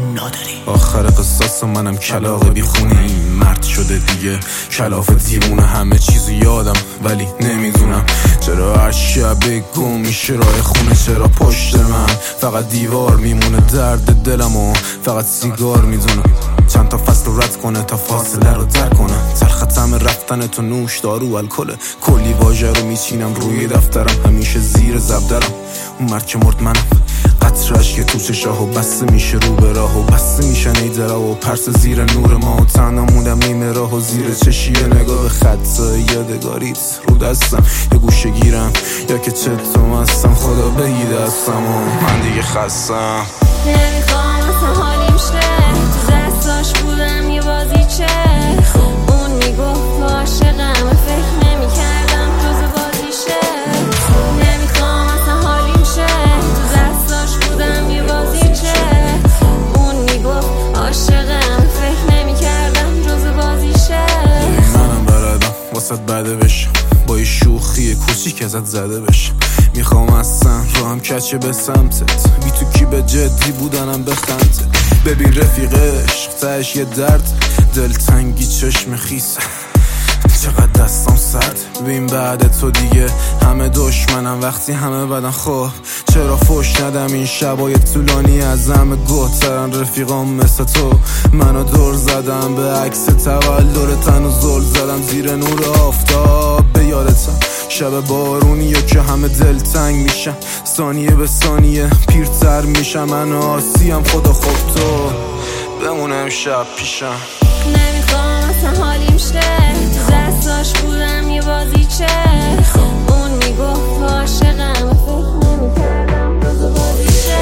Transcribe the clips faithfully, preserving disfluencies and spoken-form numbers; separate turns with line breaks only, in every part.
نادری.
آخر قصاص منم کلاغ بی خونه، این مرد شده دیگه کلاف دیوونه. همه چیزو یادم ولی نمیدونم چرا هر شب گم میشه راه خونه. چرا پشت من فقط دیوار میمونه، درد دلم و فقط سیگار میدونم. چند تا فصل رو رد کنه تا فاصله رو در کنه. ترختم رفتن تو نوش دارو الکل، کلی واژه رو میچینم روی دفترم، همیشه زیر زبدرم. اون مرد که مرد منم، قطرش که تو چشاه و بسته میشه رو به راه و بسته میشن ای درا و پرس زیر نور ما و تنها موندم نیمه راه و زیر چشیه نگاه به خطای یادگاریت رو دستم. یه گوشه گیرم یا که چطور هستم، خدا بگی دستم و من دیگه خستم.
نمیخوام اصلا حالیم شه، تو دستاش بودم یه بازیچه. اون میگفت تو عاشقم، فکر نمیکردم جز بازیشه. نمیخوام اصلا حالیم شه، تو دستاش بودم یه بازیچه. اون میگفت عاشقم، فکر نمیکردم جز بازیشه.
منم بردم واسه بده بشم، با یه شوخی کوچیک ازت زده بشم. میخوام اصلا رو هم کچه به سمتت، بی تو کی به جدی بودنم بخندت. ببین رفیقش تهش یه درد، دلتنگی چشم خیسه، چقدر دستم سرد. ببین بعد تو دیگه همه دشمنم، وقتی همه بدن. خب چرا فوش ندم این شبای طولانی، از همه گوهترن رفیقام مثل تو. منو دور زدم به عکس تولدتن و زل زدم زیر نور آفتاب. به یادتم شب بارونیه که همه دلتنگ میشن، ثانیه به ثانیه پیرتر میشم. من آسیم خدا خوب تو بمونم شب پیشم.
نمیخوام اصلا حالیم شه، تو دستاش بودم یه بازیچه. اون میگفت تو عاشقم، فکر نمیکردم جز بازیچه.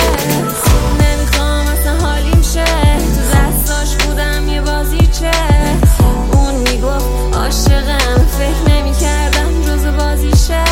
نمیخوام اصلا حالیم شه، تو دستاش بودم یه بازیچه. اون میگفت عاشقم، فکر نمیکردم جز بازیچه.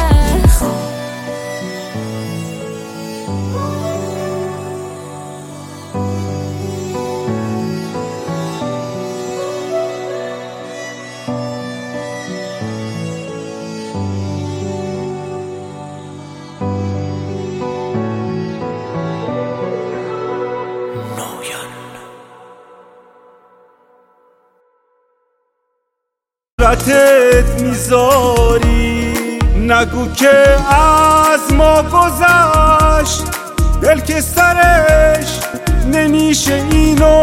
رتت میذاری نگو که از ما گذشت، دل که سرش نمیشه اینو